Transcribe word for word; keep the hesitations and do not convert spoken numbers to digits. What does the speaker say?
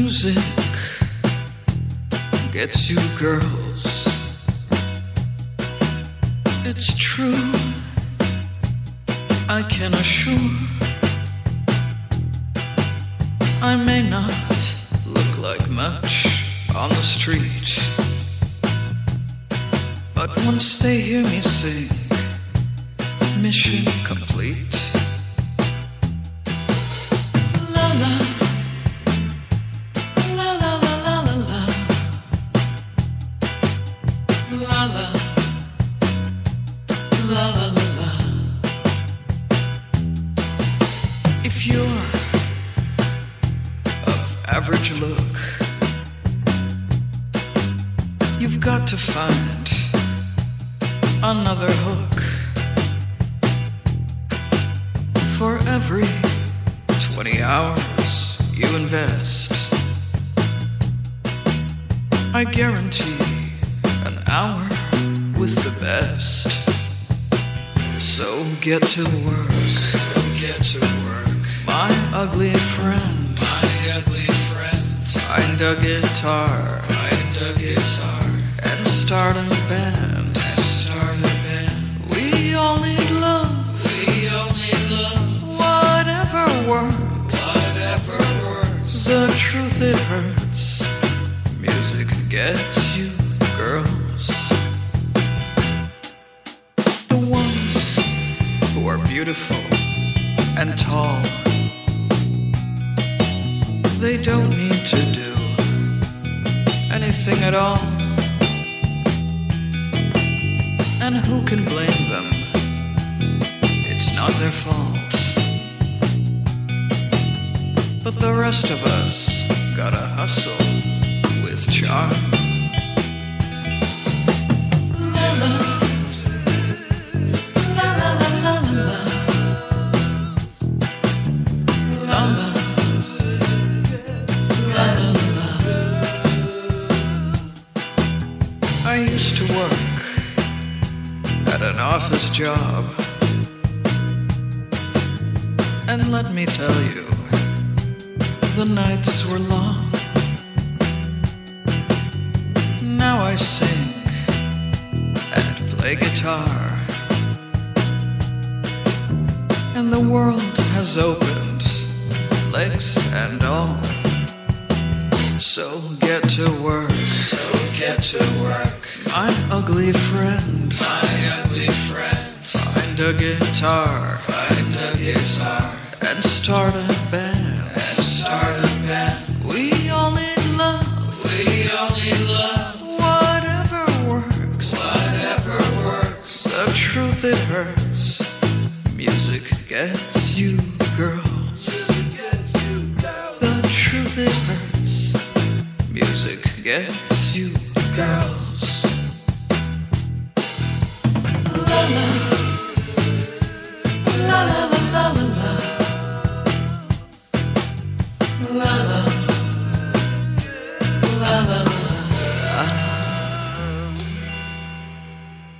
Music gets you girls. It's true, I can assure. I may not look like much on the street, but once they hear me sing, mission complete. La la, la la la la la la, la la, la la la la. If you're of average look, you've got to find another hook. For every twenty hours you invest, I guarantee an hour with the best. So get to work, so get to work, my ugly friend, my ugly friend. Find a guitar, find a guitar, and start a band, and start a band. We all need love, we all need love. Whatever works, whatever works. The truth, it hurts. Music gets you girls. The ones who are beautiful and tall, they don't need to do anything at all. And who can blame them? It's not their fault. But the rest of us gotta hustle with charm. La la, la la la la la, la la, la la la. I used to work at an office job, and let me tell you, the nights were long. Now I sing and play guitar, and the world has opened, legs and all. So get to work, so get to work, my ugly friend, my ugly friend. Find a guitar, find a guitar, and start a band, and start a band. We all need love, we all need love. Whatever works, whatever works. The truth, it hurts. Music gets you girls. The truth, it hurts. Music gets you girls. La la.